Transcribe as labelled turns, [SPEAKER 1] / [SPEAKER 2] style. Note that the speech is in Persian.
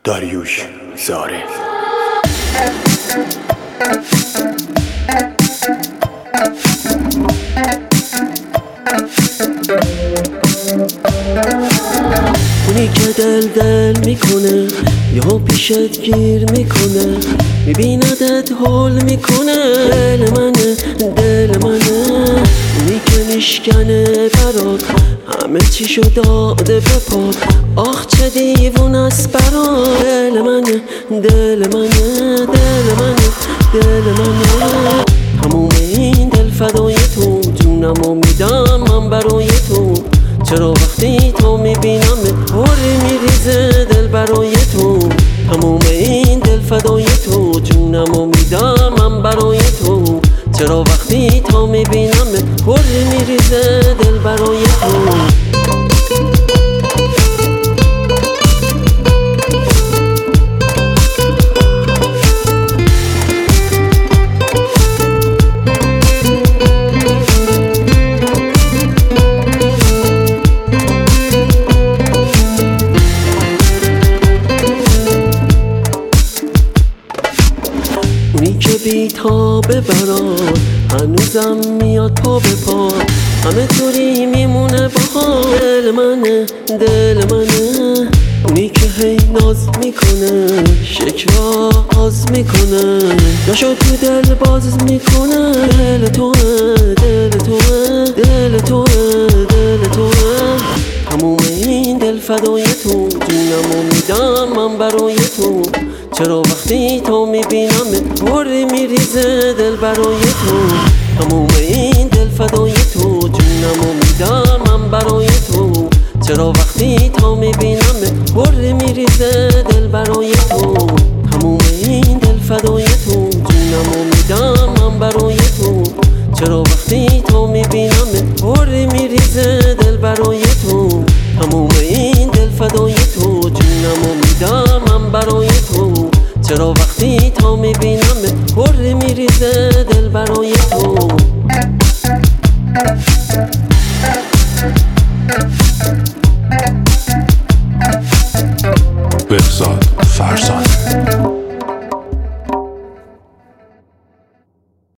[SPEAKER 1] داریوش زاره.
[SPEAKER 2] اونی که دل میکنه یهو پیشت گیر میکنه، میبیندت حال میکنه. دل منه اونی که میشکنه برات همه چیشو داده بپاد. آخ چه دیوونه است برات. دل منه تموم این دل فدای تو، جونمو میدم من برای تو. چرا وقتی تو میبینم هوری میریزه دل برای تو. تموم این دل فدای تو، جونمو میدم من برای تو. چرا وقتی تو میبینم هوری میریزه دل برای تو. اونی که بی‌تابه برات هنوزم میاد پا به پا، همه طوری میمونه باها. دل منه اونی که هی ناز میکنه، شکرا آز میکنه، جاشو تو دل باز میکنه. دل توه تموم این دل فدای تو، جونمو میدم من برای تو. چرا وقتی تو میبینم هوری میریزه دل برای تو. تموم این دل فدای تو، جونمو میدم من برای تو. چرا وقتی تو میبینم هوری میریزه دل برای تو. تموم این دل فدای تو، جونمو میدم من برای تو. چرا وقتی تو میبینم هوری میریزه دل برای تو. تموم این دل فدای تو، جونمو میدم من برای تو. چرا وقتی تو میبینم